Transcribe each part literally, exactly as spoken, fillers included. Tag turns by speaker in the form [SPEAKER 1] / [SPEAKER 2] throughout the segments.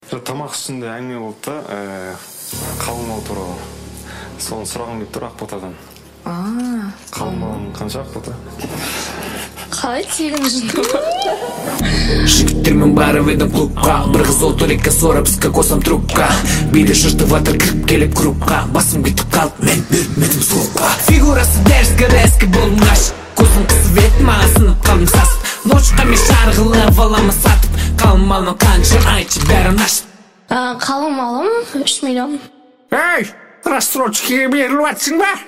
[SPEAKER 1] Тамақ үстінде әңгіме болды да, қалыңмал туралы. Соны сұрағым келіп тұр Ақботадан. Қалыңмалың қанша Ақбота?
[SPEAKER 2] Қалай тегін жынды?
[SPEAKER 3] Жігіттермен бәрі ведім клубқа, бір қыз отыр екі сора бізге қосам трубка. Биді жыртып атыр кіріп келіп группқа, басым кетіп қалып мен бермедім слопқа. Фигурасы дәріскі рәскі болым ғаш, көзім қысып ет маған сынып қалым сасып. Ночқа мен шарғылы валамы сатып, қалыңмалым қанша айтшы бәрін ашып.
[SPEAKER 2] Қалыңмалым үш миллион.
[SPEAKER 3] Эй, рассрочкеге беріліп атсың ба?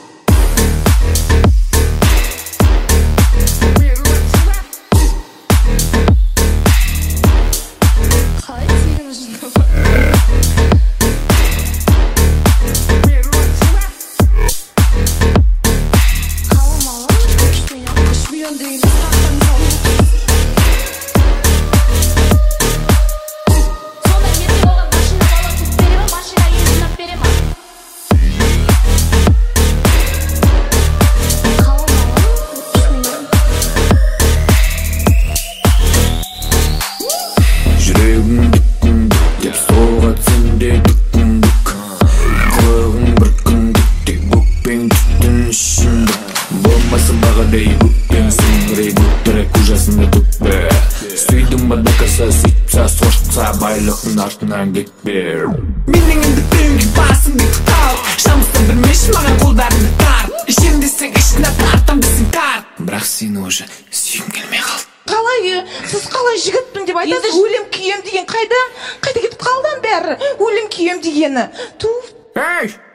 [SPEAKER 3] Сөйдің бада кірса, сөйтса, сошса, байлықтың артынан кетпер. Менің енді біреуге басым бетіп қалып, шамыста бірмеш маған қолдарымды тар. Ішем десең ішіне тартам десең тар. Бірақ сені уже сүйгім келмей қалды.
[SPEAKER 4] Қалай, сіз қалай жігітпін деп айтасыз? Өлім күйем деген қайда? Қайда кетіп қалдан бәрі? Өлім күйем дегені. Туф.
[SPEAKER 3] Ей!